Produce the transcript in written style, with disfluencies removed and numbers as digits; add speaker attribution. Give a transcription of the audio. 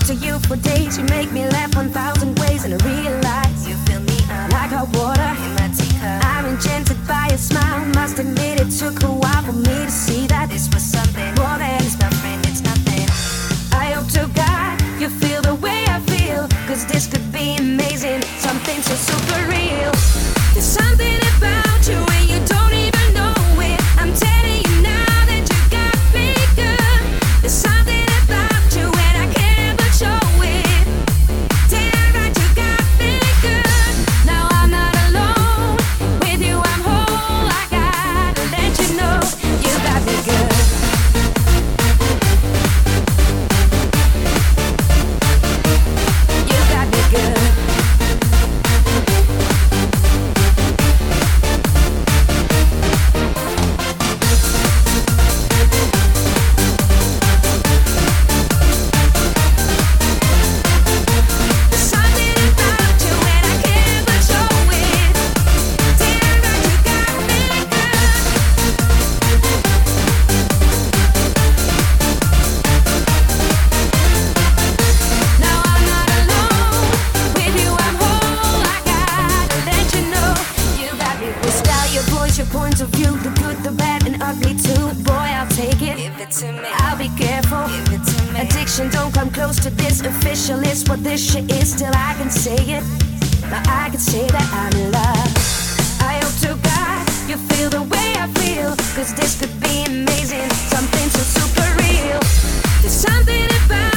Speaker 1: to you for days. You make me laugh 1,000 ways, and I realize you fill me up like hot water in my teacup. I'm enchanted by your smile. Must admit it took a while for me to see that this was something more than it's nothing. It's nothing. I hope to God you feel the way I feel, 'cause this could be amazing. Something so super real. There's something about you and you don't even know it. I'm telling you now that you got me good. There's something about you and I can't but show it. Damn right you got me good. Now I'm not alone. With you I'm whole. I gotta let you know you got me good. You got me good. Your point of view, the good, the bad, and ugly too. Boy, I'll take it. Give it to me. I'll be careful. Give it to me. Addiction don't come close to this. Official is what this shit is. Still, I can say it. Now I can say that I'm in love. I hope to God you feel the way I feel, 'cause this could be amazing. Something so super real. There's something about